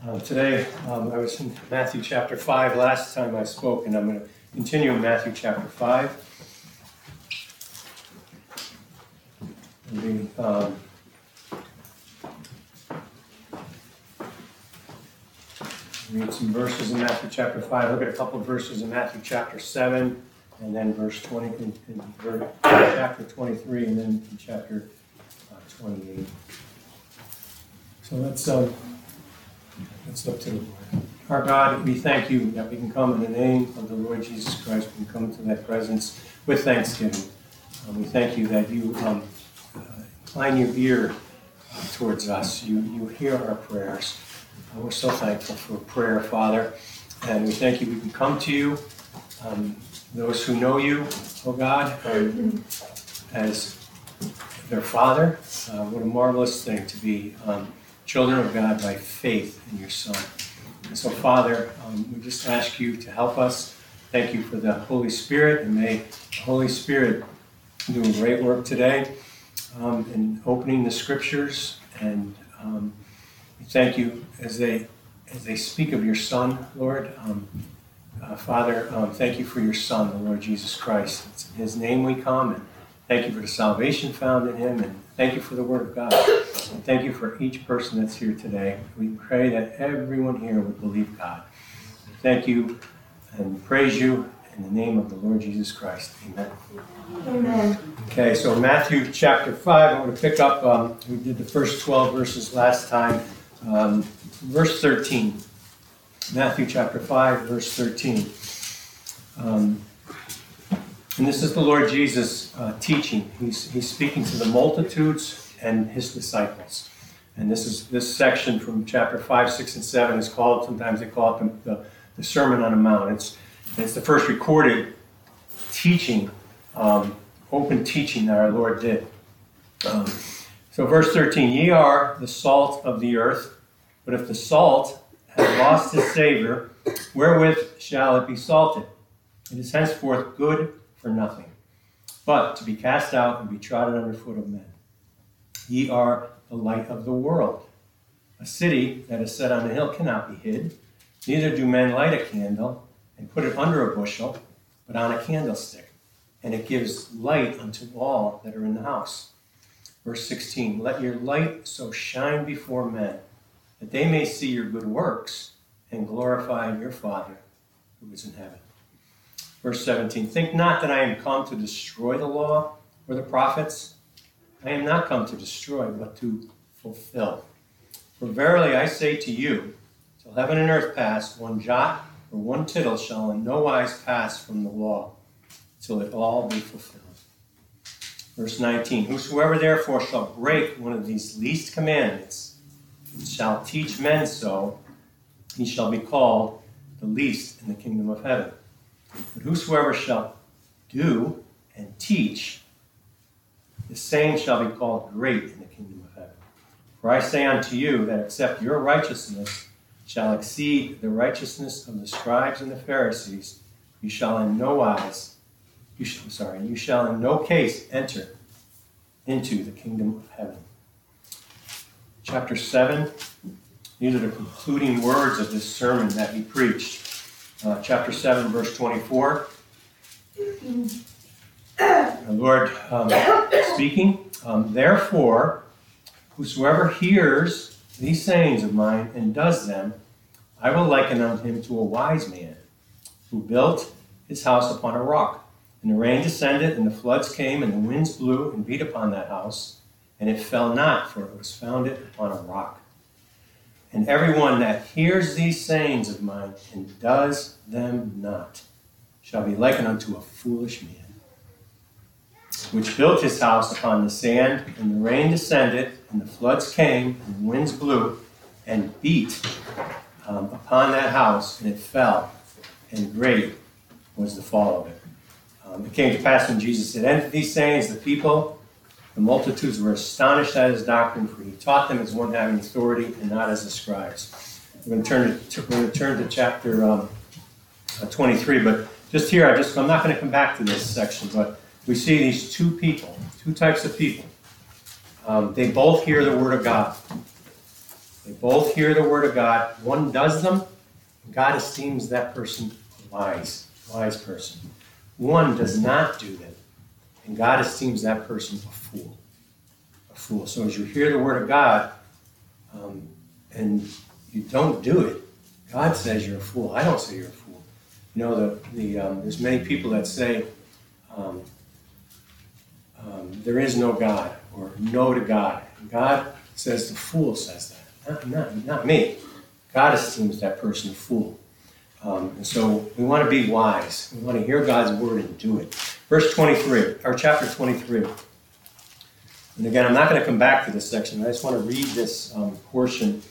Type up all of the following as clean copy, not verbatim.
Today, I was in Matthew chapter 5 last time I spoke, and I'm going to continue in Matthew chapter 5. Read some verses in Matthew chapter 5. Look at a couple of verses in Matthew chapter 7, and then verse 20, in chapter 23, and then in chapter 28. So let's look to the Lord. Our God, we thank you that we can come in the name of the Lord Jesus Christ. We can come to that presence with thanksgiving. We thank you that you incline your ear towards us. You hear our prayers. We're so thankful for prayer, Father. And we thank you we can come to you. Those who know you, oh God, as their Father. What a marvelous thing to be children of God by faith in your Son. And so, Father, we just ask you to help us. Thank you for the Holy Spirit, and may the Holy Spirit do a great work today in opening the Scriptures. And we thank you as they speak of your Son, Lord. Father, thank you for your Son, the Lord Jesus Christ. It's in his name we come, and thank you for the salvation found in him, and thank you for the Word of God. And thank you for each person that's here today. We pray that everyone here would believe God. Thank you and praise you in the name of the Lord Jesus Christ. Amen. Amen. Okay, so Matthew chapter 5, I'm going to pick up, we did the first 12 verses last time. Verse 13. Matthew chapter 5, verse 13. And this is the Lord Jesus teaching. He's speaking to the multitudes and his disciples. And this section from chapter 5, 6, and 7 is called, sometimes they call it the Sermon on the Mount. It's the first recorded teaching, open teaching that our Lord did. So verse 13, ye are the salt of the earth, but if the salt has lost its savor, wherewith shall it be salted? It is henceforth good for nothing, but to be cast out and be trodden under foot of men. Ye are the light of the world. A city that is set on a hill cannot be hid, neither do men light a candle and put it under a bushel, but on a candlestick, and it gives light unto all that are in the house. Verse 16, let your light so shine before men, that they may see your good works and glorify your Father who is in heaven. Verse 17, think not that I am come to destroy the law or the prophets. I am not come to destroy, but to fulfill. For verily I say to you, till heaven and earth pass, one jot or one tittle shall in no wise pass from the law, till it all be fulfilled. Verse 19, whosoever therefore shall break one of these least commandments, and shall teach men so, he shall be called the least in the kingdom of heaven. But whosoever shall do and teach, the same shall be called great in the kingdom of heaven. For I say unto you that except your righteousness shall exceed the righteousness of the scribes and the Pharisees, you shall in no case enter into the kingdom of heaven. Chapter 7, these are the concluding words of this sermon that he preached. Chapter 7, verse 24. The Lord speaking, therefore, whosoever hears these sayings of mine and does them, I will liken unto him to a wise man who built his house upon a rock. And the rain descended, and the floods came, and the winds blew and beat upon that house, and it fell not, for it was founded upon a rock. And everyone that hears these sayings of mine and does them not shall be likened unto a foolish man, which built his house upon the sand, and the rain descended, and the floods came, and the winds blew, and beat upon that house, and it fell, and great was the fall of it. It came to pass when Jesus had ended these sayings, the multitudes were astonished at his doctrine, for he taught them as one having authority and not as the scribes. We're going to turn to chapter 23, but just here, I'm not going to come back to this section, but we see these two types of people. They both hear the word of God. They both hear the word of God. One does them, and God esteems that person a wise person. One does not do them, and God esteems that person a fool. A fool. So as you hear the word of God, and you don't do it, God says you're a fool. I don't say you're a fool. You know, there's many people that say there is no God, or no to God. And God says the fool says that. Not me. God esteems that person a fool. And so we want to be wise. We want to hear God's word and do it. Verse 23, or chapter 23. And again, I'm not going to come back to this section. I just want to read this portion.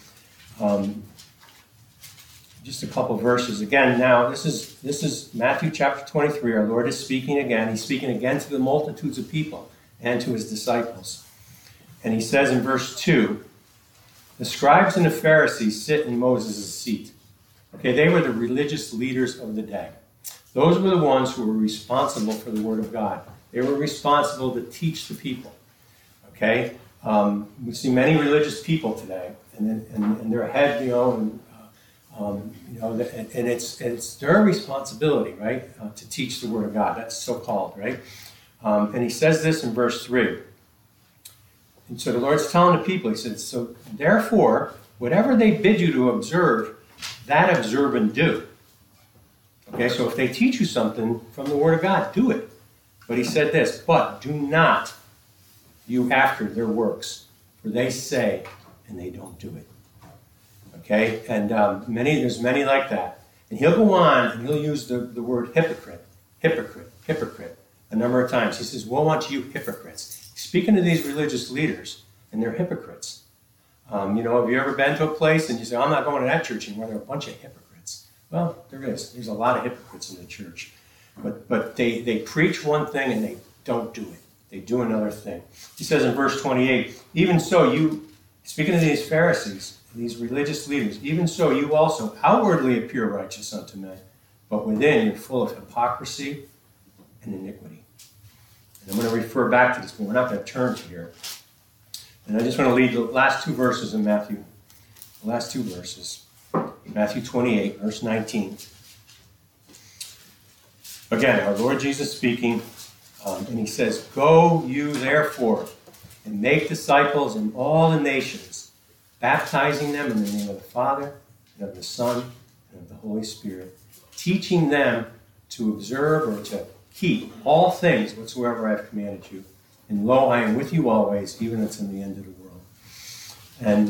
Just a couple verses. Again, now, this is Matthew chapter 23. Our Lord is speaking again. He's speaking again to the multitudes of people and to his disciples. And he says in verse 2, the scribes and the Pharisees sit in Moses' seat. Okay, they were the religious leaders of the day. Those were the ones who were responsible for the word of God. They were responsible to teach the people. Okay, we see many religious people today, and they're ahead, and it's their responsibility, right, to teach the word of God. That's so called, right? And he says this in verse 3. And so the Lord's telling the people, he says, so therefore, whatever they bid you to observe, that observe and do. Okay, so if they teach you something from the word of God, do it. But he said this, but do not you after their works, for they say and they don't do it. Okay, and there's many like that. And he'll go on and he'll use the word hypocrite a number of times. He says, woe unto you hypocrites. Speaking to these religious leaders, and they're hypocrites. Have you ever been to a place and you say, I'm not going to that church anymore, there are a bunch of hypocrites? Well, there is. There's a lot of hypocrites in the church. But they preach one thing and they don't do it. They do another thing. He says in verse 28, even so you, speaking to these Pharisees, these religious leaders, even so you also outwardly appear righteous unto men, but within you're full of hypocrisy and iniquity. And I'm going to refer back to this, but we're not going to turn to here. And I just want to read the last two verses in Matthew. The last two verses. Matthew 28, verse 19. Again, our Lord Jesus speaking, and he says, go you therefore, and make disciples in all the nations, baptizing them in the name of the Father, and of the Son, and of the Holy Spirit, teaching them to observe or to keep all things whatsoever I have commanded you. And lo, I am with you always, even until the end of the world. And,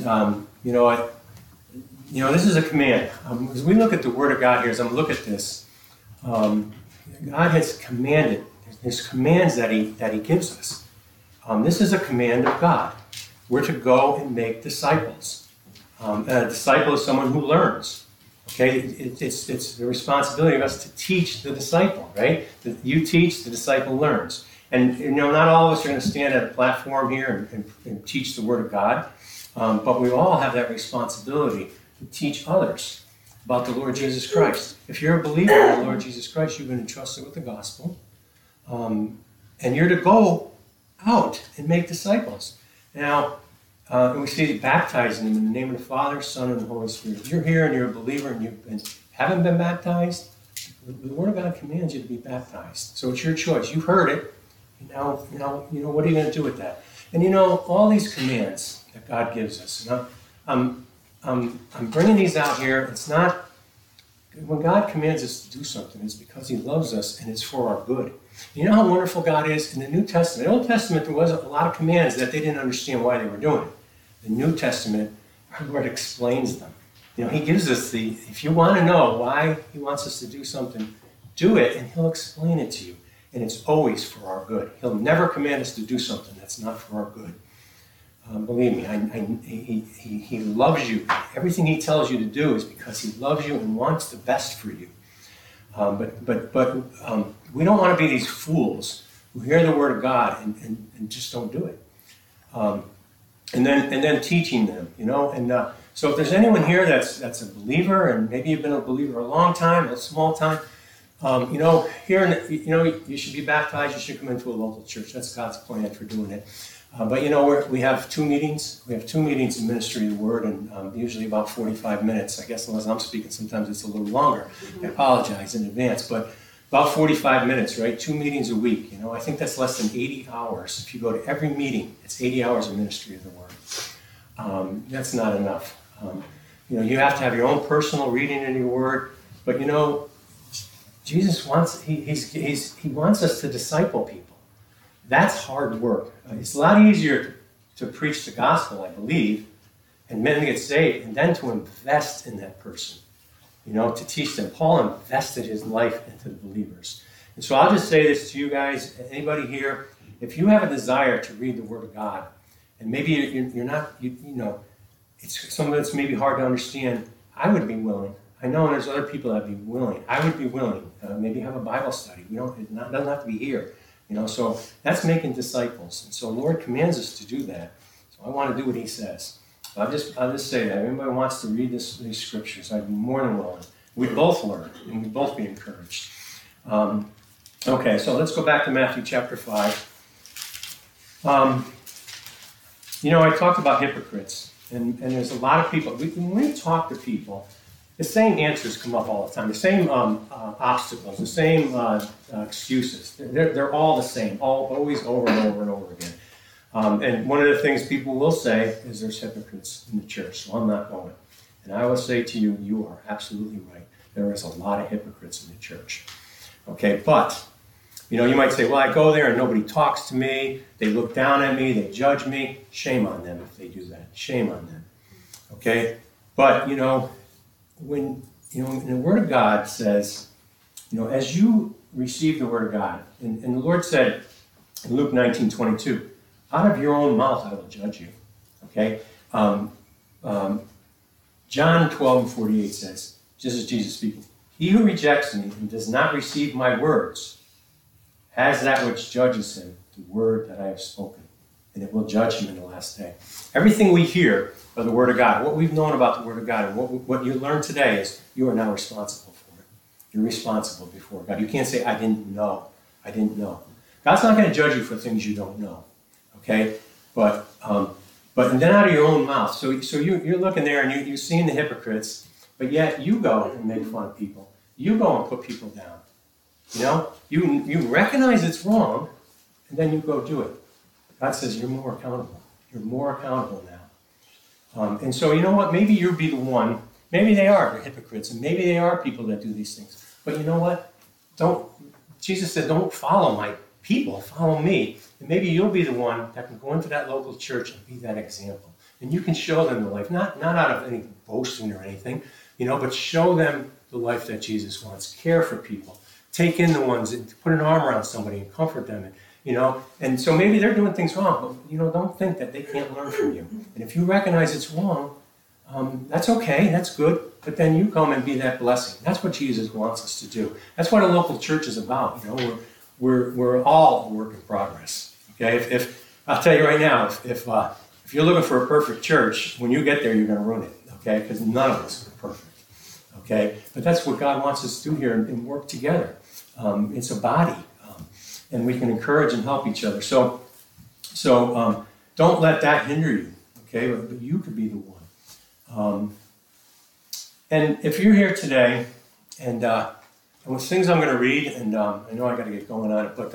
this is a command. As we look at the Word of God here, as I'm looking at this, God has commanded. There's commands that He gives us. This is a command of God. We're to go and make disciples. A disciple is someone who learns. Okay, it's the responsibility of us to teach the disciple, right? You teach, the disciple learns. And, not all of us are going to stand at a platform here and teach the Word of God, but we all have that responsibility to teach others about the Lord Jesus Christ. If you're a believer in the Lord Jesus Christ, you've been entrusted with the gospel, and you're to go out and make disciples. Now, we see baptizing them in the name of the Father, Son, and the Holy Spirit. If you're here and you're a believer and you haven't been baptized, the Word of God commands you to be baptized. So it's your choice. You've heard it. Now, what are you going to do with that? And all these commands that God gives us. I'm bringing these out here. It's not when God commands us to do something. It's because He loves us and it's for our good. You know how wonderful God is in the New Testament. In the Old Testament, there was a lot of commands that they didn't understand why they were doing it. The New Testament, our Lord explains them. He gives us if you want to know why He wants us to do something, do it, and He'll explain it to you. And it's always for our good. He'll never command us to do something that's not for our good. Believe me, He loves you. Everything He tells you to do is because He loves you and wants the best for you. But we don't want to be these fools who hear the Word of God and just don't do it. And then teaching them, And so if there's anyone here that's a believer, and maybe you've been a believer a long time, a small time, you should be baptized. You should come into a local church. That's God's plan for doing it. But we have two meetings. We have two meetings in Ministry of the Word, and usually about 45 minutes. I guess unless I'm speaking, sometimes it's a little longer. I apologize in advance, but about 45 minutes, right? 2 meetings a week. I think that's less than 80 hours. If you go to every meeting, it's 80 hours of Ministry of the Word. That's not enough. You have to have your own personal reading in your Word, but Jesus wants he wants us to disciple people. That's hard work. It's a lot easier to preach the gospel, I believe, and men get saved, and then to invest in that person, to teach them. Paul invested his life into the believers. And so I'll just say this to you guys, anybody here, if you have a desire to read the Word of God, and maybe you're not, it's some of it's maybe hard to understand, I would be willing. I know there's other people that would be willing. I would be willing. Maybe have a Bible study. It doesn't have to be here. So that's making disciples. And so the Lord commands us to do that. So I want to do what he says. So I'll just say that. If anybody wants to read these scriptures, I'd be more than willing. We'd both learn, and we'd both be encouraged. Okay, so let's go back to Matthew chapter 5. I talked about hypocrites, and there's a lot of people. When we talk to people, the same answers come up all the time, the same obstacles, the same excuses. They're all the same, always over and over and over again. And one of the things people will say is there's hypocrites in the church, so I'm not going. And I will say to you, you are absolutely right. There is a lot of hypocrites in the church. Okay, but, you might say, well, I go there and nobody talks to me. They look down at me. They judge me. Shame on them if they do that. Shame on them. Okay? But, when, the Word of God says, as you receive the Word of God, and the Lord said in Luke 19:22, out of your own mouth I will judge you. Okay? John 12:48 says, just as Jesus speaking, he who rejects me and does not receive my words has that which judges him, the word that I have spoken, and it will judge him in the last day. Everything we hear of the Word of God, what we've known about the Word of God, and what you learn today is you are now responsible for it. You're responsible before God. You can't say, I didn't know. I didn't know. God's not going to judge you for things you don't know. Okay? But and then out of your own mouth. So you're looking there and you're seeing the hypocrites, but yet you go and make fun of people. You go and put people down. You recognize it's wrong, and then you go do it. God says you're more accountable. You're more accountable now. And so you know what? Maybe you'll be the one. Maybe they are the hypocrites, and maybe they are people that do these things. But you know what? Jesus said, don't follow my people, follow me. And maybe you'll be the one that can go into that local church and be that example. And you can show them the life, not out of any boasting or anything, but show them the life that Jesus wants. Care for people. Take in the ones, and put an arm around somebody and comfort them. And so maybe they're doing things wrong, but don't think that they can't learn from you. And if you recognize it's wrong, that's okay, that's good, but then you come and be that blessing. That's what Jesus wants us to do. That's what a local church is about. We're all a work in progress. Okay, if I'll tell you right now, if you're looking for a perfect church, when you get there, you're going to ruin it. Okay, because none of us are perfect. Okay, but that's what God wants us to do here and work together. It's a body. And we can encourage and help each other. So don't let that hinder you, okay? But you could be the one. And if you're here today, and with things I'm going to read, and I know I got to get going on it, but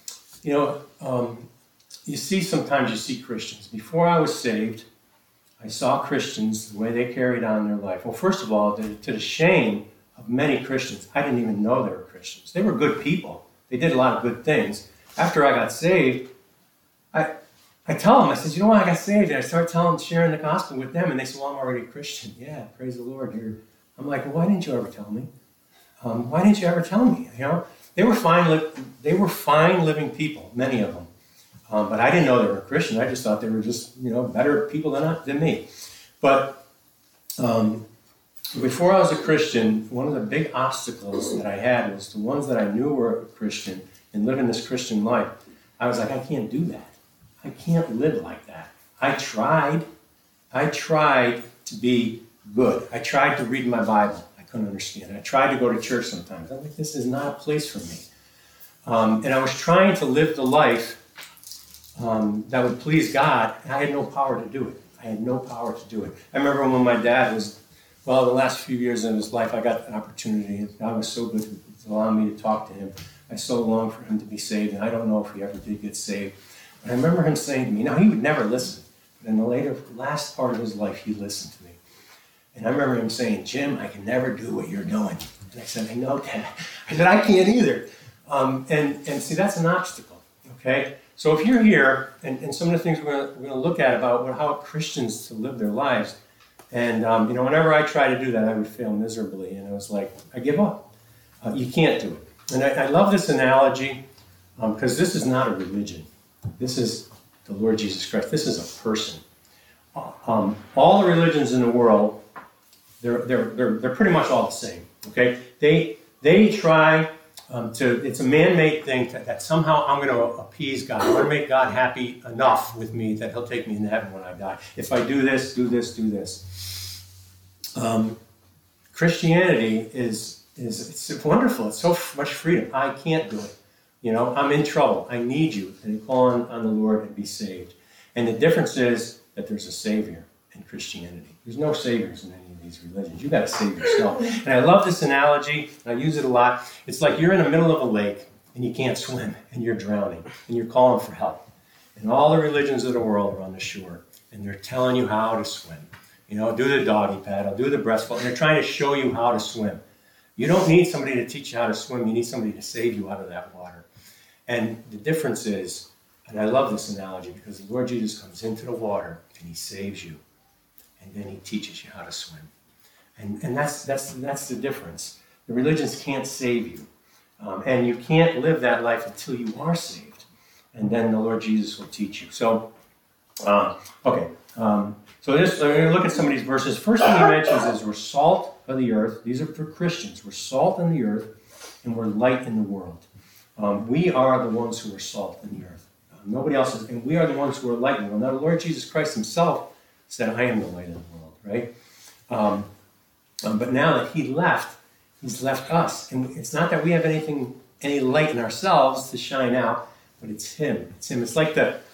sometimes you see Christians. Before I was saved, I saw Christians the way they carried on their life. Well, first of all, to the shame of many Christians, I didn't even know they were Christians. They were good people. They did a lot of good things. After I got saved, I tell them, I said, I got saved, and I start sharing the gospel with them, and they say, well, I'm already a Christian. Yeah, praise the Lord. I'm like, well, why didn't you ever tell me? Why didn't you ever tell me? They were fine living people, many of them. But I didn't know they were Christian. I just thought they were just, better people than me. But before I was a Christian, one of the big obstacles that I had was the ones that I knew were a Christian and living this Christian life. I was like, I can't do that. I can't live like that. I tried to be good. I tried to read my Bible. I couldn't understand. I tried to go to church sometimes. I'm like, this is not a place for me. And I was trying to live the life that would please God, and I had no power to do it. I had no power to do it. I remember when my dad was, well, the last few years of his life, I got an opportunity, and God was so good to allow me to talk to him. I so longed for him to be saved, and I don't know if he ever did get saved. But I remember him saying to me, now he would never listen, but in the last part of his life, he listened to me. And I remember him saying, Jim, I can never do what you're doing. And I said, I know, Dad. I said, I can't either. And see, that's an obstacle, okay? So if you're here, and some of the things we're going to look at about how Christians to live their lives, and whenever I try to do that, I would fail miserably, and I was like, I give up. You can't do it. And I love this analogy because this is not a religion. This is the Lord Jesus Christ. This is a person. All the religions in the world, they're pretty much all the same. Okay, they try. It's a man-made thing that somehow I'm going to appease God. I'm going to make God happy enough with me that he'll take me into heaven when I die. If I do this, do this, do this. Christianity it's wonderful. It's so much freedom. I can't do it. I'm in trouble. I need you. And call on the Lord and be saved. And the difference is that there's a Savior in Christianity. There's no saviors in any of these religions. You got to save yourself. And I love this analogy. I use it a lot. It's like you're in the middle of a lake and you can't swim and you're drowning and you're calling for help. And all the religions of the world are on the shore and they're telling you how to swim. Do the doggy paddle, do the breaststroke. And they're trying to show you how to swim. You don't need somebody to teach you how to swim. You need somebody to save you out of that water. And the difference is, and I love this analogy because the Lord Jesus comes into the water and he saves you. And then he teaches you how to swim. And that's the difference. The religions can't save you. And you can't live that life until you are saved. And then the Lord Jesus will teach you. So, okay. So we're going to look at some of these verses. First thing he mentions is we're salt of the earth. These are for Christians. We're salt in the earth and we're light in the world. We are the ones who are salt in the earth. Nobody else is. And we are the ones who are light in the world. Now the Lord Jesus Christ himself said, I am the light of the world, right? But now that he left, he's left us. And it's not that we have any light in ourselves to shine out, but it's him. It's him. It's like the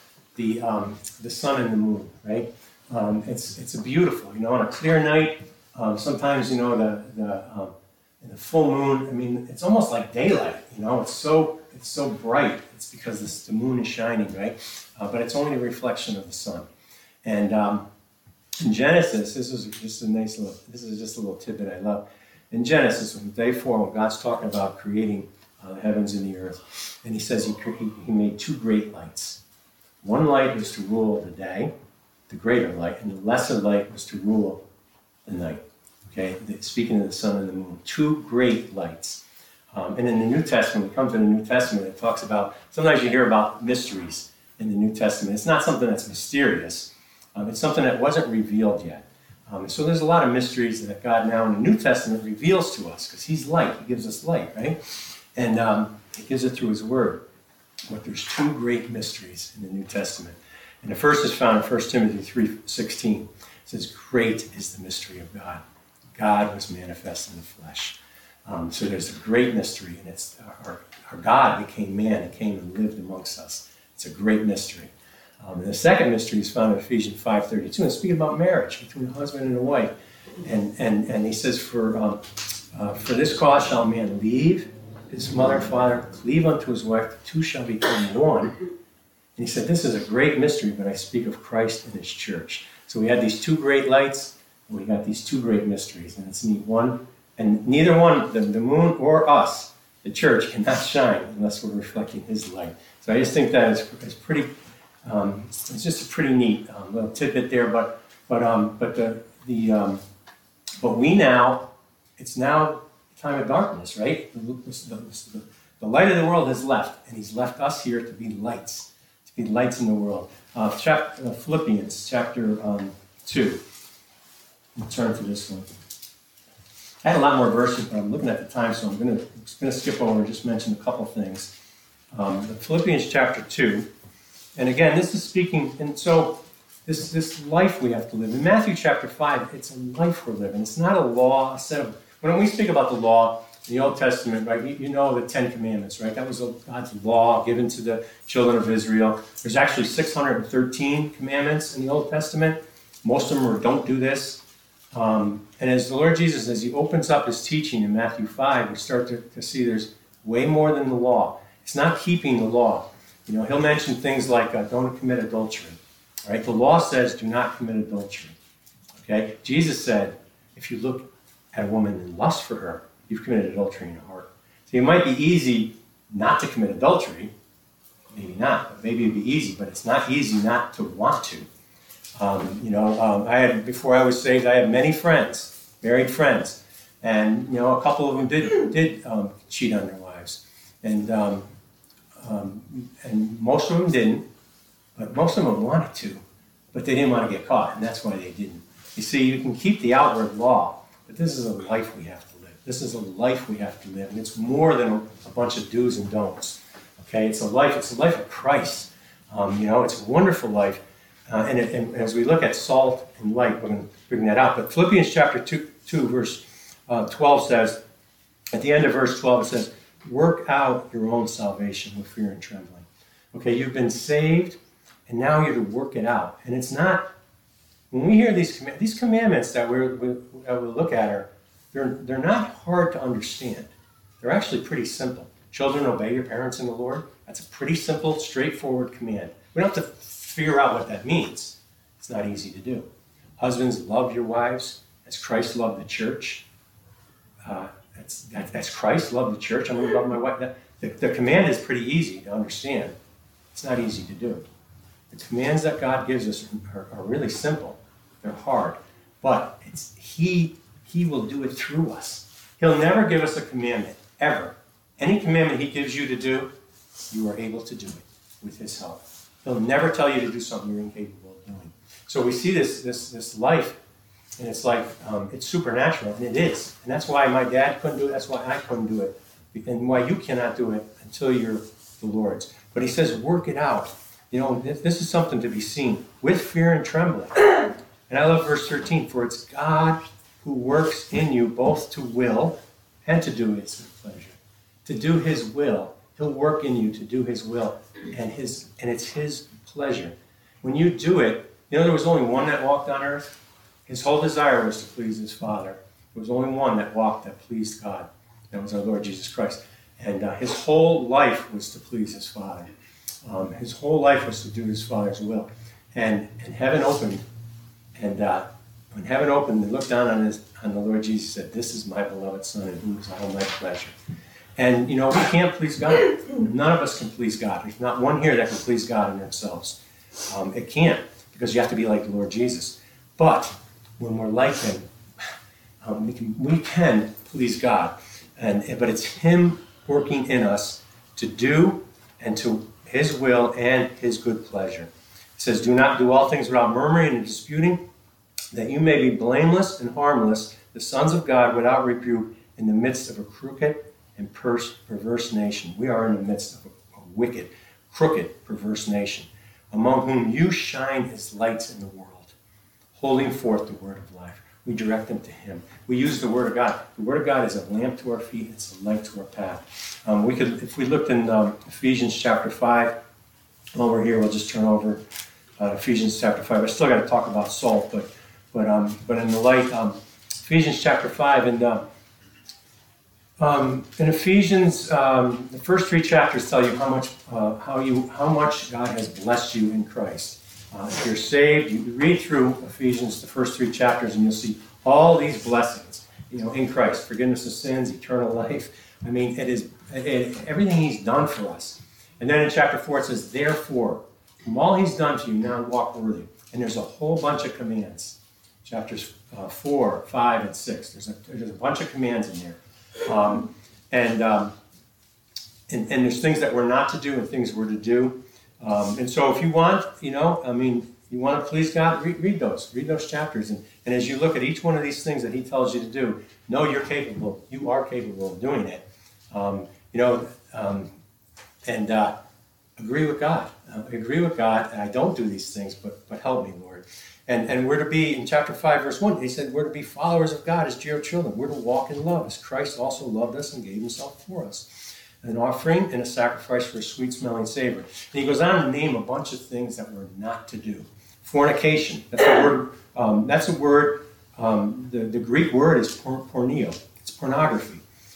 sun and the moon, right? It's a beautiful, on a clear night, sometimes, in the full moon, I mean, it's almost like daylight, it's so bright. It's because the moon is shining, right? But it's only a reflection of the sun. And in Genesis, this is just a little tidbit I love. In Genesis, on day 4, when God's talking about creating the heavens and the earth, and he says he made 2 great lights. One light was to rule the day, the greater light, and the lesser light was to rule the night. Okay, speaking of the sun and the moon, 2 great lights. And in the New Testament, when it comes to the New Testament, it talks about, sometimes you hear about mysteries in the New Testament. It's not something that's mysterious. It's something that wasn't revealed yet. So there's a lot of mysteries that God now in the New Testament reveals to us, because he's light. He gives us light, right? And he gives it through his word. But there's 2 great mysteries in the New Testament. And the first is found in 1 Timothy 3:16. It says, great is the mystery of God. God was manifest in the flesh. So there's a great mystery, and it's our God became man and came and lived amongst us. It's a great mystery. And the second mystery is found in Ephesians 5:32, and speaking about marriage between a husband and a wife. And he says, for this cause shall a man leave his mother and father, cleave unto his wife, the 2 shall become one. And he said, this is a great mystery, but I speak of Christ and his church. So we had these 2 great lights, and we got these 2 great mysteries. And it's neat. One, and neither one, the moon or us, the church, cannot shine unless we're reflecting his light. So I just think that is pretty, it's just a pretty neat little tidbit there. But we now, it's now time of darkness, right? The light of the world has left, and he's left us here to be lights in the world. Philippians chapter 2. We'll turn to this one. I had a lot more verses, but I'm looking at the time, so I'm going to skip over and just mention a couple things. Philippians chapter 2. And again, this is speaking, and so this life we have to live. In Matthew chapter 5, it's a life we're living. It's not a law, when we speak about the law, in the Old Testament, right, you know the Ten Commandments, right? That was God's law given to the children of Israel. There's actually 613 commandments in the Old Testament. Most of them are don't do this. And as the Lord Jesus, as he opens up his teaching in Matthew 5, we start to see there's way more than the law. It's not keeping the law. You know, he'll mention things like don't commit adultery. Right? The law says do not commit adultery. Okay? Jesus said, if you look at a woman and lust for her, you've committed adultery in your heart. So it might be easy not to commit adultery. Maybe not, but maybe it'd be easy, but it's not easy not to want to. Before I was saved, I had many friends, married friends, and you know, a couple of them did cheat on their wives, and most of them didn't, but most of them wanted to, but they didn't want to get caught, and that's why they didn't. You see, you can keep the outward law, but this is a life we have to live. This is a life we have to live, and it's more than a bunch of do's and don'ts. Okay, it's a life of Christ. It's a wonderful life. And as we look at salt and light, we're going to bring that out. But Philippians chapter 2 verse 12 says, at the end of verse 12, it says, work out your own salvation with fear and trembling. Okay, you've been saved, and now you're to work it out. And it's not, when we hear these commandments that we'll look at, they're not hard to understand. They're actually pretty simple. Children, obey your parents in the Lord. That's a pretty simple, straightforward command. We don't have to figure out what that means. It's not easy to do. Husbands, love your wives as Christ loved the church. That's Christ loved the church. I'm going to love my wife. The command is pretty easy to understand. It's not easy to do. The commands that God gives us are really simple. They're hard. But He will do it through us. He'll never give us a commandment, ever. Any commandment He gives you to do, you are able to do it with His help. He'll never tell you to do something you're incapable of doing. So we see this life, and it's like, it's supernatural, and it is. And that's why my dad couldn't do it, that's why I couldn't do it, and why you cannot do it until you're the Lord's. But he says, work it out. This is something to be seen with fear and trembling. And I love verse 13, for it's God who works in you both to will and to do His pleasure. To do His will. He'll work in you to do His will, and it's His pleasure. When you do it, there was only one that walked on earth. His whole desire was to please His Father. There was only one that walked that pleased God. That was our Lord Jesus Christ. And His whole life was to please His Father. His whole life was to do His Father's will. And heaven opened, and when heaven opened, they looked down on the Lord Jesus and said, this is my beloved Son, in whom is all my pleasure. And, we can't please God. None of us can please God. There's not one here that can please God in themselves. It can't, because you have to be like the Lord Jesus. But when we're like Him, we can please God. But it's Him working in us to do and to His will and His good pleasure. It says, do not do all things without murmuring and disputing, that you may be blameless and harmless, the sons of God without rebuke, in the midst of a crooked and perverse nation. We are in the midst of a wicked, crooked, perverse nation, among whom you shine as lights in the world, holding forth the word of life. We direct them to Him. We use the Word of God. The Word of God is a lamp to our feet. It's a light to our path. If we looked in Ephesians chapter 5, while we're here, we'll just turn over Ephesians chapter 5. I still got to talk about salt, but in the light, Ephesians chapter 5, and in Ephesians, the first 3 chapters tell you how much God has blessed you in Christ. If you're saved, you read through Ephesians, the first 3 chapters, and you'll see all these blessings, in Christ: forgiveness of sins, eternal life. I mean, everything He's done for us. And then in chapter 4 it says, therefore, from all He's done to you, now walk worthy. And there's a whole bunch of commands. Chapters 4, 5, and 6. There's a bunch of commands in there. And there's things that we're not to do and things we're to do. And so if you want, you want to please God, read those chapters. And as you look at each one of these things that He tells you to do, know you are capable of doing it. And agree with God. Agree with God, and I don't do these things, but help me, Lord. And we're to be, in chapter 5, verse 1, he said, we're to be followers of God as dear children. We're to walk in love as Christ also loved us and gave himself for us. An offering and a sacrifice for a sweet-smelling savor. And he goes on to name a bunch of things that we're not to do. Fornication, that's a word, the Greek word is porneo. It's pornography.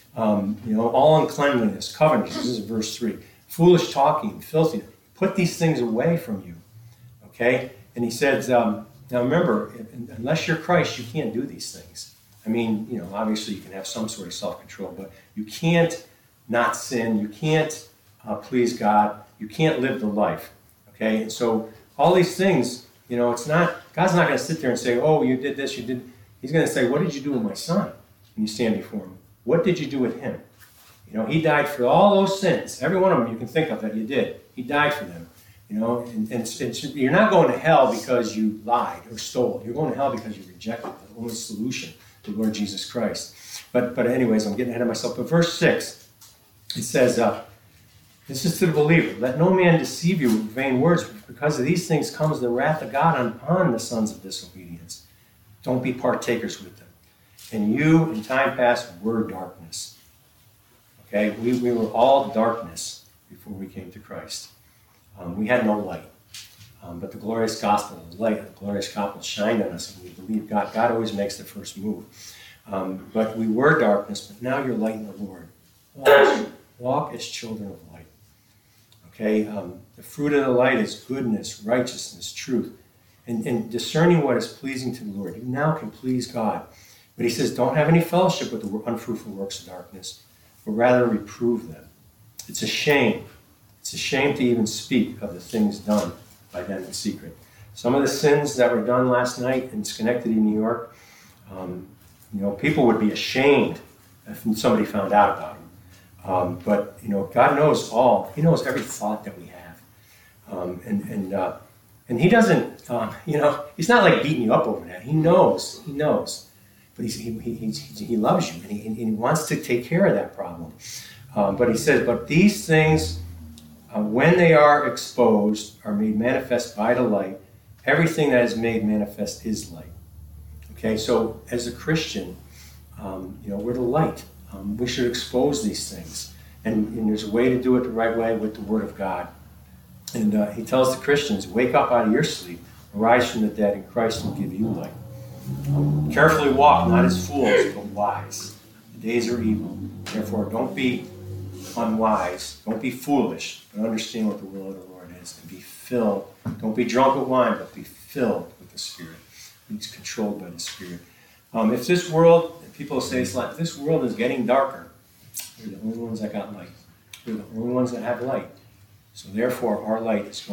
All uncleanliness, covetousness, this is verse 3. Foolish talking, filthiness. Put these things away from you. Okay? And he says, now remember, unless you're Christ, you can't do these things. I mean, obviously you can have some sort of self-control, but you can't not sin. You can't please God. You can't live the life. Okay? And so all these things, it's not, God's not going to sit there and say, oh, you did this, you did. He's going to say, what did you do with my son? When you stand before him. What did you do with him? He died for all those sins. Every one of them you can think of that you did. He died for them. And you're not going to hell because you lied or stole. You're going to hell because you rejected the only solution, the Lord Jesus Christ. But anyways, I'm getting ahead of myself. But verse 6, it says, this is to the believer. Let no man deceive you with vain words. Because of these things comes the wrath of God upon the sons of disobedience. Don't be partakers with them. And you, in time past, were darkness. Okay? We were all darkness before we came to Christ. We had no light. But the glorious gospel of light, the glorious gospel shined on us, and we believe God. God always makes the first move. But we were darkness, but now you're light in the Lord. Walk as children of light. Okay? The fruit of the light is goodness, righteousness, truth. And discerning what is pleasing to the Lord. You now can please God. But he says, don't have any fellowship with the unfruitful works of darkness, but rather reprove them. It's a shame. It's a shame to even speak of the things done by them in secret. Some of the sins that were done last night in Schenectady, New York, people would be ashamed if somebody found out about them. But God knows all. He knows every thought that we have. And he doesn't, he's not like beating you up over that. He knows. But he loves you, and he wants to take care of that problem. But he says, but these things, when they are exposed, are made manifest by the light. Everything that is made manifest is light. Okay, so as a Christian, we're the light. We should expose these things. And there's a way to do it the right way with the Word of God. And he tells the Christians, wake up out of your sleep, arise from the dead, and Christ will give you light. Carefully walk, not as fools, but wise. The days are evil. Therefore, don't be unwise. Don't be foolish, but understand what the will of the Lord is. And be filled. Don't be drunk with wine, but be filled with the Spirit. He's controlled by the Spirit. If this world, people say it's like, this world is getting darker, we're the only ones that got light. We're the only ones that have light. So therefore, our light is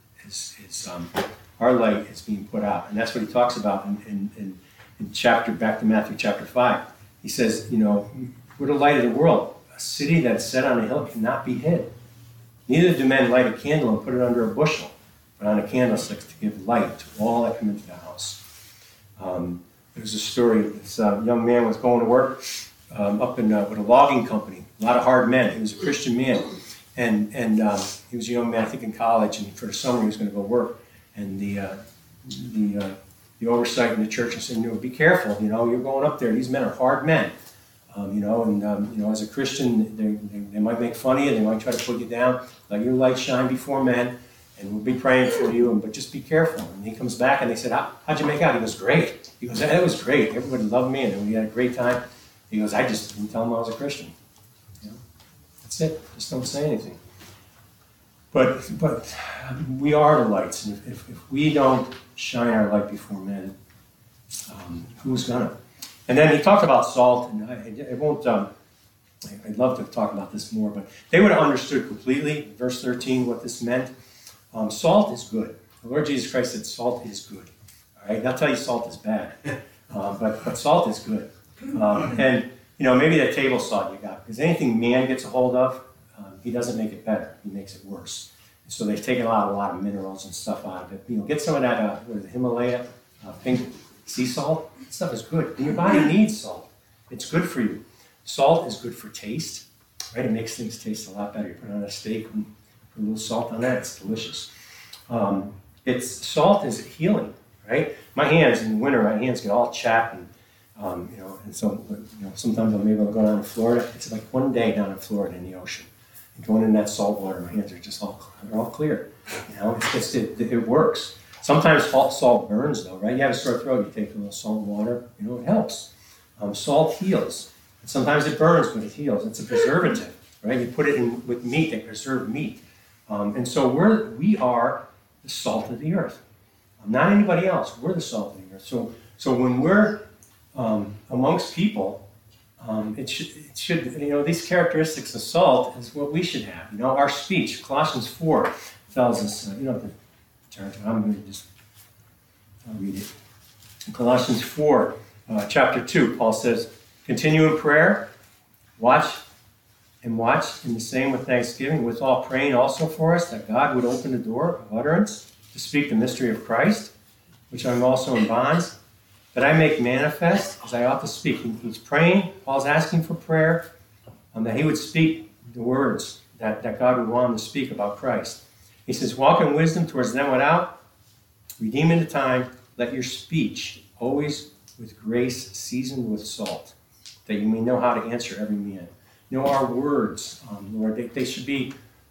our light is being put out. And that's what he talks about in chapter, back to Matthew chapter 5. He says, we're the light of the world. A city that's set on a hill cannot be hid. Neither do men light a candle and put it under a bushel, but on a candlestick to give light to all that come into the house. There's a story. This young man was going to work up in with a logging company. A lot of hard men. He was a Christian man. And he was a young man, I think, in college, and for the summer he was going to go work. And the oversight in the church said, be careful, you're going up there. These men are hard men, as a Christian, they might make fun of you, they might try to put you down. Let your light shine before men, and we'll be praying for you, but just be careful. And he comes back, and they said, how'd you make out? He goes, great. He goes, that was great. Everybody loved me, and we had a great time. He goes, I just didn't tell them I was a Christian. That's it. Just don't say anything. But we are the lights, and if we don't shine our light before men, who's gonna? And then he talked about salt, and I won't. I'd love to talk about this more, but they would have understood completely, verse 13, what this meant. Salt is good. The Lord Jesus Christ said salt is good. All right, I'll tell you salt is bad, but salt is good. And maybe that table salt you got, because anything man gets a hold of, he doesn't make it better. He makes it worse. So they've taken a lot of minerals and stuff out of it. Get some of that, the Himalaya pink sea salt. That stuff is good. And your body needs salt. It's good for you. Salt is good for taste, right? It makes things taste a lot better. You put it on a steak and put a little salt on that. It's delicious. Salt is healing, right? My hands in the winter, my hands get all chapped, and and so sometimes I'm able to go down to Florida. It's like one day down in Florida in the ocean, and going in that salt water, my hands are just all clear. It works. Sometimes salt burns though, right? You have a sore throat, you take a little salt water, it helps. Salt heals. And sometimes it burns, but it heals. It's a preservative, right? You put it in with meat, they preserve meat. And so we are the salt of the earth. Not anybody else. We're the salt of the earth. So when we're amongst people, it should these characteristics of salt is what we should have. Our speech. Colossians 4 tells us. You don't have to turn to it. I'm going to just read it. In Colossians 4, chapter 2, Paul says, "Continue in prayer, watch in the same with thanksgiving, with all praying also for us, that God would open the door of utterance to speak the mystery of Christ, which I'm also in bonds, that I make manifest as I ought to speak." He's praying. Paul's asking for prayer, that he would speak the words that God would want him to speak about Christ. He says, "Walk in wisdom towards them without, redeeming the time. Let your speech always with grace seasoned with salt, that you may know how to answer every man." Our words, Lord, they should be,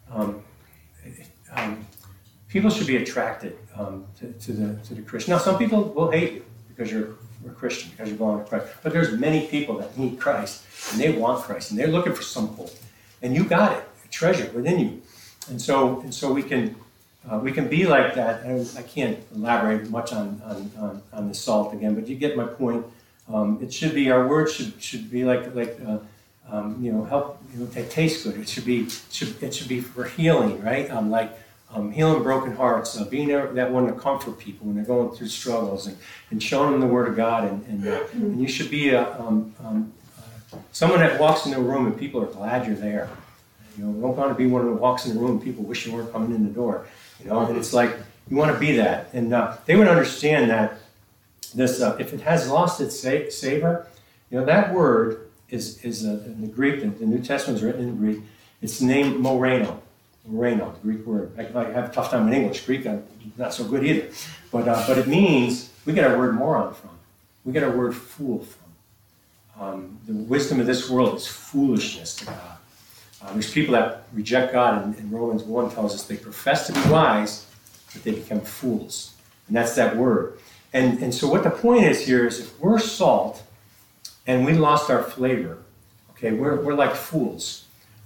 people should be attracted to the Christian. Now, some people will hate you because you're a Christian, because you're belong to Christ. But there's many people that need Christ, and they want Christ, and they're looking for some hope. And you got it, a treasure within you. And so we can be like that. I can't elaborate much on the salt again, but you get my point. It should be, our words should be like help, they taste good. It should be for healing, right? Healing broken hearts, being that one to comfort people when they're going through struggles, and showing them the Word of God. And you should be someone that walks into a room and people are glad you're there. You don't want to be one who walks in the room and people wish you weren't coming in the door. And it's like you want to be that. And they would understand that this, if it has lost its savor, that word is in the Greek. The New Testament is written in Greek. It's the name moreno. Moreno, the Greek word. I have a tough time with English. Greek, I'm not so good either. But it means, we get our word moron from. We get our word fool from. The wisdom of this world is foolishness to God. There's people that reject God, and Romans 1 tells us they profess to be wise, but they become fools. And that's that word. And so what the point is here is, if we're salt and we lost our flavor, okay, we're like fools.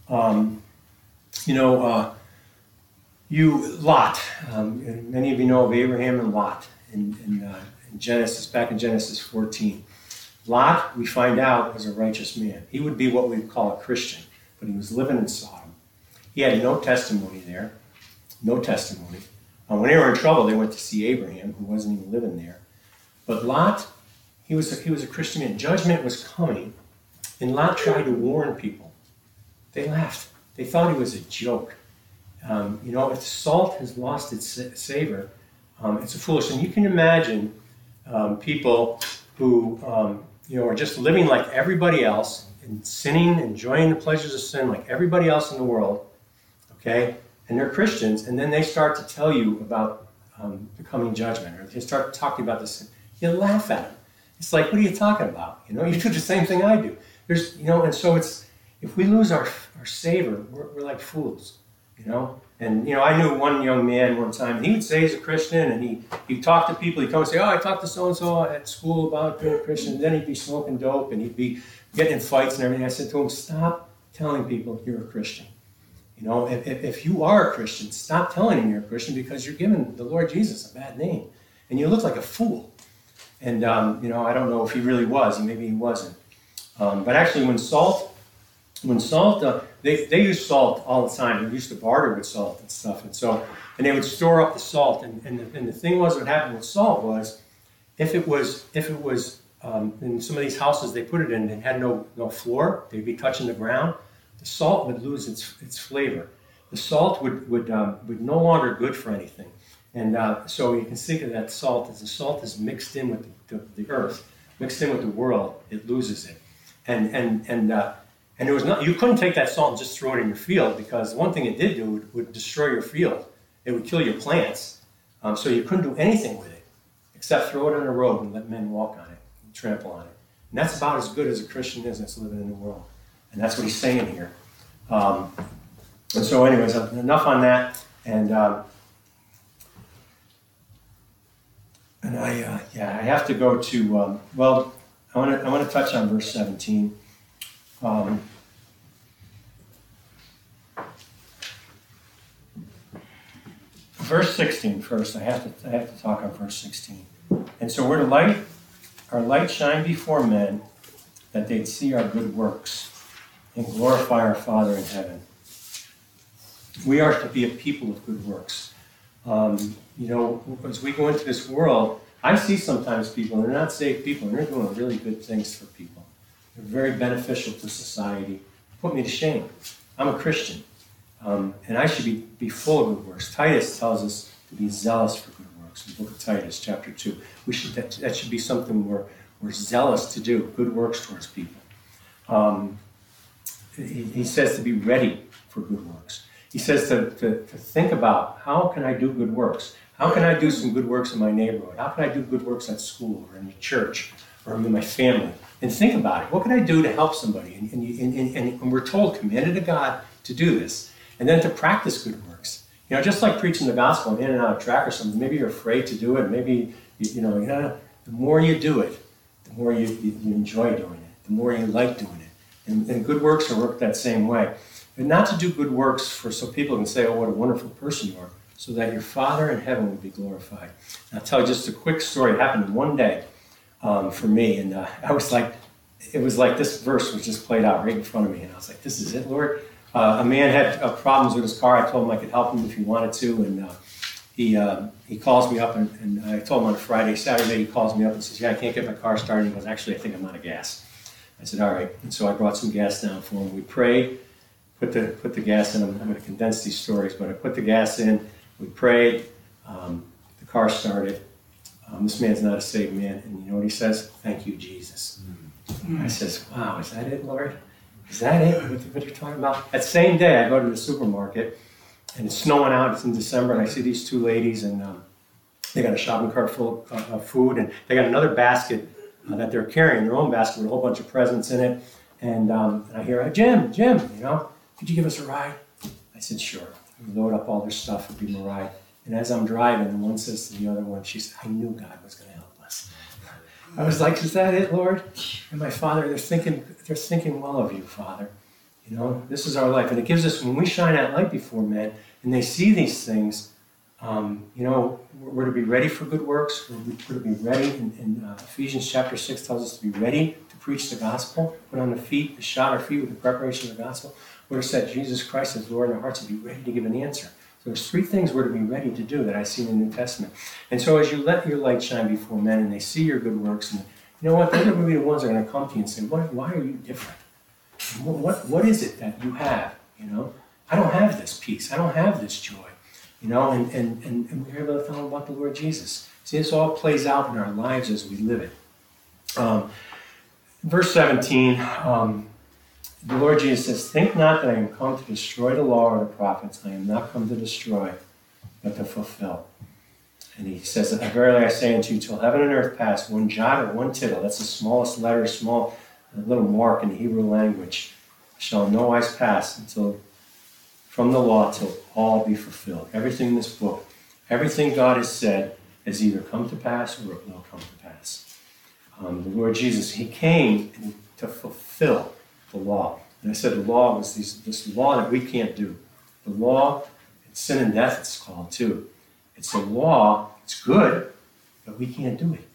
Lot. Many of you know of Abraham and Lot in Genesis, back in Genesis 14. Lot, we find out, was a righteous man. He would be what we'd call a Christian, but he was living in Sodom. He had no testimony there, no testimony. When they were in trouble, they went to see Abraham, who wasn't even living there. But Lot, he was a Christian man. Judgment was coming, and Lot tried to warn people. They laughed. They thought he was a joke. If salt has lost its savor, it's a foolish. And you can imagine people who are just living like everybody else, and sinning, enjoying the pleasures of sin like everybody else in the world, okay? And they're Christians, and then they start to tell you about the coming judgment, or they start talking about this. You laugh at them. It's like, what are you talking about? You do the same thing I do. And so it's, if we lose our savor, we're like fools, And, I knew one young man one time, and he would say he's a Christian, and he'd talk to people. He'd come and say, I talked to so-and-so at school about being a Christian. And then he'd be smoking dope, and he'd be getting in fights and everything. I said to him, stop telling people you're a Christian. If you are a Christian, stop telling them you're a Christian, because you're giving the Lord Jesus a bad name. And you look like a fool. And, I don't know if he really was, and maybe he wasn't. But actually, when salt, they use salt all the time. They used to barter with salt and stuff. And they would store up the salt. And the thing was, what happened with salt was, if it was in some of these houses they put it in, it had no floor, they'd be touching the ground, the salt would lose its flavor. The salt would no longer good for anything. And so you can think of that salt, as the salt is mixed in with the earth, mixed in with the world, it loses it. And there was you couldn't take that salt and just throw it in your field, because one thing it did do would destroy your field. It would kill your plants. So you couldn't do anything with it except throw it on the road and let men walk on it and trample on it. And that's about as good as a Christian is that's living in the world. And that's what he's saying here. And so anyways, enough on that. And I have to go to, I want to touch on verse 17. Verse 16 first. I have to talk on verse 16. And so we're to our light shine before men, that they'd see our good works and glorify our Father in heaven. We are to be a people of good works. As we go into this world, I see sometimes people, and they're not saved people, and they're doing really good things for people. They're very beneficial to society. Put me to shame. I'm a Christian, and I should be full of good works. Titus tells us to be zealous for good works. In the book of Titus, chapter 2. That should be something we're zealous to do, good works towards people. He says to be ready for good works. He says to think about, how can I do good works? How can I do some good works in my neighborhood? How can I do good works at school or in the church or in my family? And think about it. What can I do to help somebody? And we're told, committed to God, to do this. And then to practice good works. Just like preaching the gospel and handing out a tract or something, maybe you're afraid to do it. Maybe, the more you do it, the more you enjoy doing it, the more you like doing it. And good works are worked that same way. But not to do good works so people can say, oh, what a wonderful person you are, so that your Father in heaven would be glorified. And I'll tell you just a quick story. It happened one day for me, and it was like this verse was just played out right in front of me, and I was like, this is it, Lord? A man had problems with his car. I told him I could help him if he wanted to, and he calls me up, and I told him on Friday. Saturday, he calls me up and says, yeah, I can't get my car started. He goes, actually, I think I'm out of gas. I said, all right. And so I brought some gas down for him. We prayed, put the gas in. I'm going to condense these stories, but I put the gas in. We prayed. The car started. This man's not a saved man. And you know what he says? Thank you, Jesus. I says, wow, is that it, Lord? Is that it? What you're talking about? That same day, I go to the supermarket, and it's snowing out. It's in December, and I see these two ladies, and they got a shopping cart full of food, and they got another basket that they're carrying, their own basket with a whole bunch of presents in it. And I hear, Jim, could you give us a ride? I said, sure. We load up all their stuff and give them a ride. And as I'm driving, the one says to the other one, she said, I knew God was going to help us. I was like, is that it, Lord? And my Father, they're thinking well of you, Father. This is our life. And it gives us, when we shine that light before men, and they see these things, we're to be ready for good works. We're to be ready. In Ephesians chapter 6 tells us to be ready to preach the gospel, put on the shod our feet with the preparation of the gospel. We're to set Jesus Christ as Lord in our hearts and be ready to give an answer. So there's 3 things we're to be ready to do that I see in the New Testament. And so as you let your light shine before men and they see your good works, and you know what, they're going to be the ones that are going to come to you and say, why are you different? What is it that you have? I don't have this peace. I don't have this joy. And we're able to tell them about the Lord Jesus. See, this all plays out in our lives as we live it. Verse 17, the Lord Jesus says, think not that I am come to destroy the law or the prophets. I am not come to destroy, but to fulfill. And he says, verily I say unto you, till heaven and earth pass, one jot or one tittle, that's the smallest letter, small little mark in the Hebrew language, shall in no wise pass until from the law till all be fulfilled. Everything in this book, everything God has said has either come to pass or it will come to pass. The Lord Jesus, he came to fulfill the law. And I said the law was this law that we can't do. The law, it's sin and death it's called too. It's a law, it's good, but we can't do it.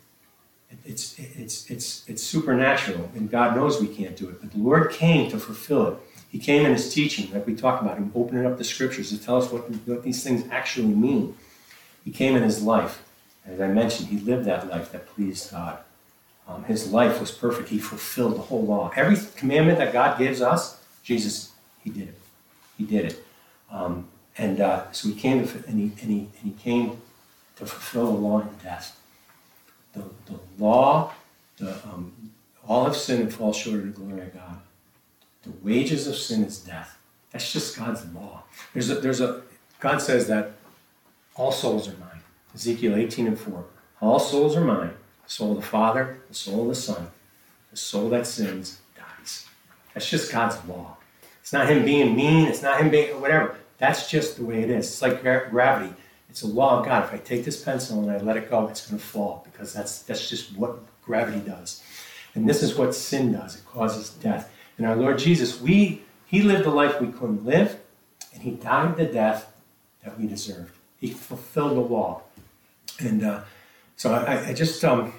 It's supernatural, and God knows we can't do it. But the Lord came to fulfill it. He came in his teaching, like we talked about, him opening up the scriptures to tell us what these things actually mean. He came in his life. As I mentioned, he lived that life that pleased God. His life was perfect. He fulfilled the whole law. Every commandment that God gives us, Jesus, he did it. He did it. So he came he came to fulfill the law in death. The law, all have sinned and fall short of the glory of God. The wages of sin is death. That's just God's law. God says that all souls are mine. Ezekiel 18:4. All souls are mine. The soul of the Father, the soul of the Son. The soul that sins dies. That's just God's law. It's not him being mean. It's not him being whatever. That's just the way it is. It's like gravity. It's a law of God. If I take this pencil and I let it go, it's going to fall because that's just what gravity does. And this is what sin does. It causes death. And our Lord Jesus, he lived a life we couldn't live, and he died the death that we deserved. He fulfilled the law. And so I just,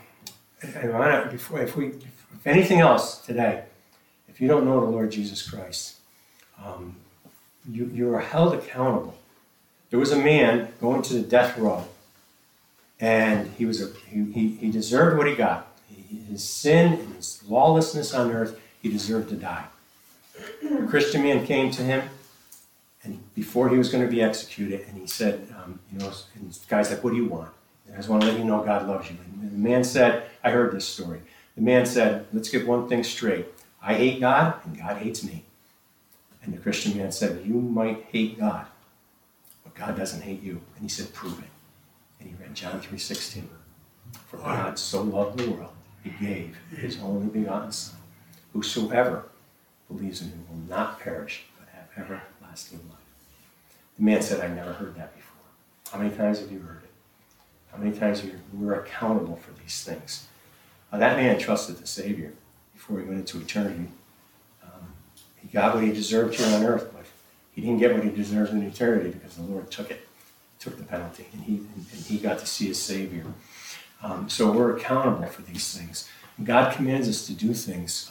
if anything else today, if you don't know the Lord Jesus Christ, you are held accountable. There was a man going to the death row, and he deserved what he got. His sin and his lawlessness on earth, he deserved to die. A Christian man came to him, and before he was going to be executed, and he said, and the guy's like, what do you want? I just want to let you know God loves you. And the man said, I heard this story. The man said, let's get one thing straight. I hate God, and God hates me. And the Christian man said, you might hate God, but God doesn't hate you. And he said, prove it. And he read John 3:16. For God so loved the world, he gave his only begotten Son. Whosoever believes in him will not perish, but have everlasting life. The man said, I never heard that before. How many times have you heard it? How many times we're accountable for these things? That man trusted the Savior before he went into eternity. He got what he deserved here on earth, but he didn't get what he deserved in eternity because the Lord took the penalty, and he got to see his Savior. So we're accountable for these things. God commands us to do things.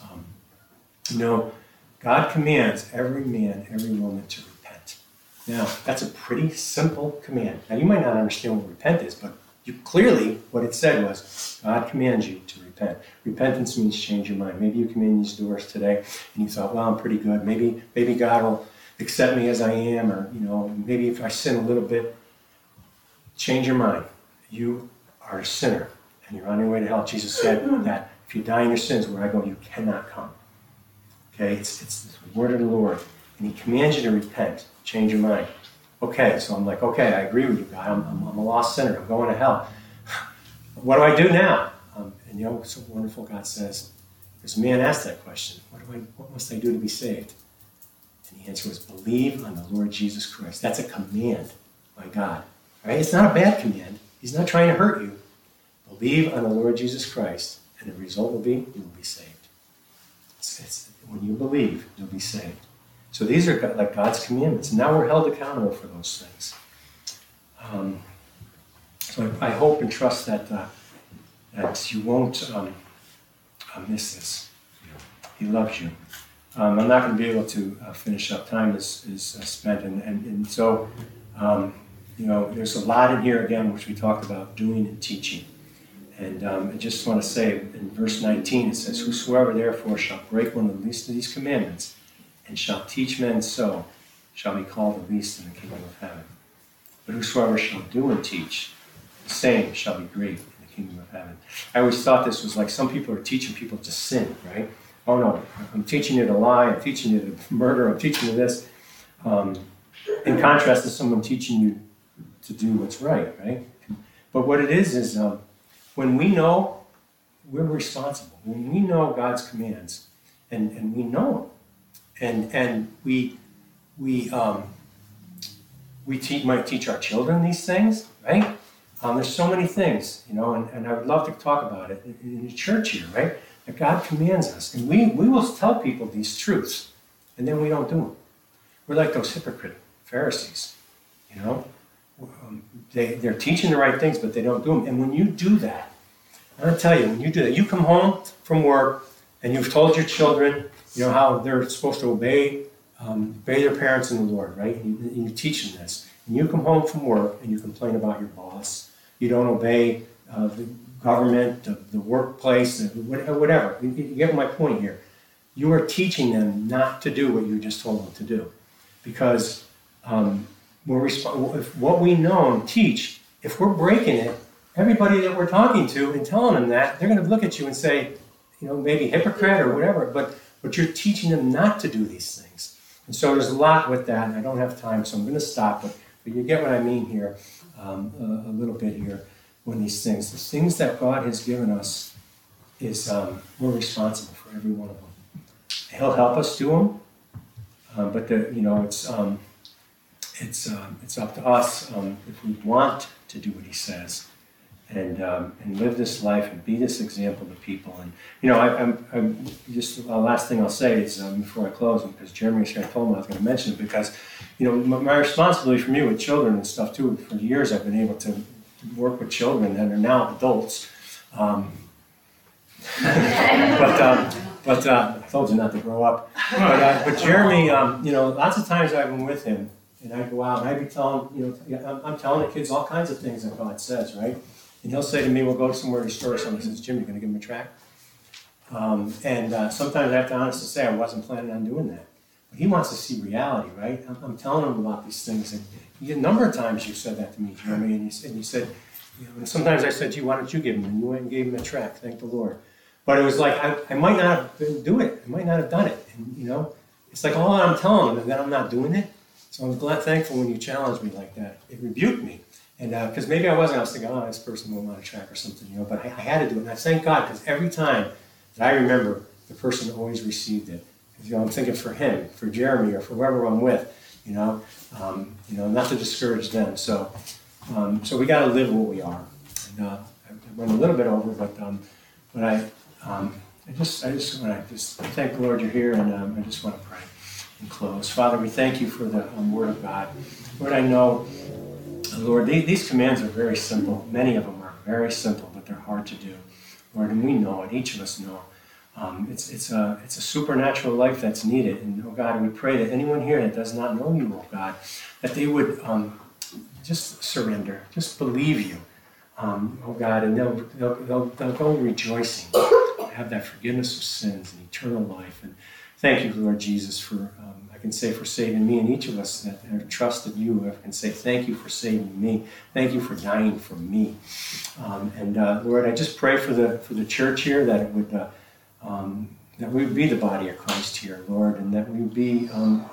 God commands every man, every woman to repent. Now, that's a pretty simple command. Now, you might not understand what repent is, but clearly what it said was, God commands you to repent. Repentance means change your mind. Maybe you come in these doors today and you thought, well, I'm pretty good. Maybe God will accept me as I am, or maybe if I sin a little bit. Change your mind. You are a sinner, and you're on your way to hell. Jesus said that if you die in your sins, where I go, you cannot come. Okay, it's the word of the Lord, and he commands you to repent, change your mind. Okay, so I'm like, okay, I agree with you, God. I'm a lost sinner. I'm going to hell. What do I do now? And so wonderful. God says, because a man asked that question, what must I do to be saved? And the answer was, believe on the Lord Jesus Christ. That's a command by God. Right? It's not a bad command. He's not trying to hurt you. Believe on the Lord Jesus Christ, and the result will be you will be saved. When you believe, you'll be saved. So these are like God's commandments. And now we're held accountable for those things. So I hope and trust that you won't miss this. He loves you. I'm not going to be able to finish up. Time is spent, and so. There's a lot in here, again, which we talked about doing and teaching. And I just want to say, in verse 19, it says, whosoever therefore shall break one of the least of these commandments, and shall teach men so, shall be called the least in the kingdom of heaven. But whosoever shall do and teach, the same shall be great in the kingdom of heaven. I always thought this was like some people are teaching people to sin, right? Oh no, I'm teaching you to lie, I'm teaching you to murder, I'm teaching you this. In contrast to someone teaching you to do what's right? But what it is when we know, we're responsible. When we know God's commands, and we know them, and we might teach our children these things, right? There's so many things, and I would love to talk about it in the church here, right? That God commands us, and we will tell people these truths, and then we don't do them. We're like those hypocrite Pharisees, They're teaching the right things, but they don't do them. And when you do that, I'm going to tell you, when you do that, you come home from work and you've told your children, how they're supposed to obey their parents in the Lord, right? And you teach them this. And you come home from work and you complain about your boss. You don't obey the government, the workplace, whatever. You get my point here. You are teaching them not to do what you just told them to do. Because if what we know and teach, if we're breaking it, everybody that we're talking to and telling them that, they're going to look at you and say, maybe hypocrite or whatever, but you're teaching them not to do these things. And so there's a lot with that, and I don't have time, so I'm going to stop, but you get what I mean here a little bit here. when these things that God has given us is we're responsible for every one of them. He'll help us do them, but it's up to us if we want to do what He says, and live this life and be this example to people. And I'm just the last thing I'll say is before I close, because Jeremy I told him I was going to mention it, because my responsibility for me with children and stuff too. For years I've been able to work with children that are now adults. But I told you not to grow up. But Jeremy, lots of times I've been with him, and I go out and I'd be telling, I'm telling the kids all kinds of things that God says, right? And he'll say to me, we'll go somewhere to store something. He says, Jim, you're going to give him a tract? Sometimes I have to honestly say I wasn't planning on doing that. But he wants to see reality, right? I'm telling him about these things. And a number of times you said that to me, Jeremy, and you said, and sometimes I said to you, why don't you give him? And you went and gave him a tract, thank the Lord. But it was like, I might not have do it. I might not have done it. And, it's like, oh, I'm telling them, and then I'm not doing it. So I'm thankful when you challenged me like that. It rebuked me. And because maybe I was thinking, oh, this person won't want a tract or something, but I had to do it. And I thank God, because every time that I remember, the person always received it. I'm thinking for him, for Jeremy, or for whoever I'm with, not to discourage them. So we got to live what we are. And I went a little bit over, but I just thank the Lord you're here, and I just want to pray and close. Father, we thank you for the Word of God. Lord, I know, Lord, these commands are very simple. Many of them are very simple, but they're hard to do. Lord, and we know it. Each of us know. It's a supernatural life that's needed. And, oh God, we pray that anyone here that does not know you, oh God, that they would just surrender, just believe you, oh God, and they'll go rejoicing, have that forgiveness of sins and eternal life. And thank you, Lord Jesus, for I can say for saving me, and each of us that have trusted you, I can say thank you for saving me. Thank you for dying for me. Lord, I just pray for the church here, that it would that we would be the body of Christ here, Lord, and that we would be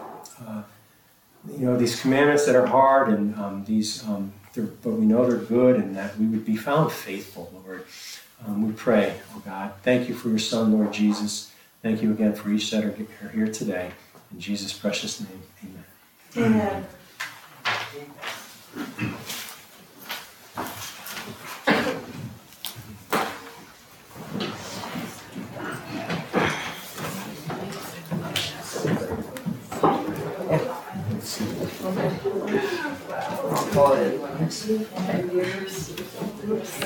these commandments that are hard, and but we know they're good, and that we would be found faithful, Lord. We pray, oh God. Thank you for your Son, Lord Jesus. Thank you again for each that are here today. In Jesus' precious name, amen. Amen. Call it.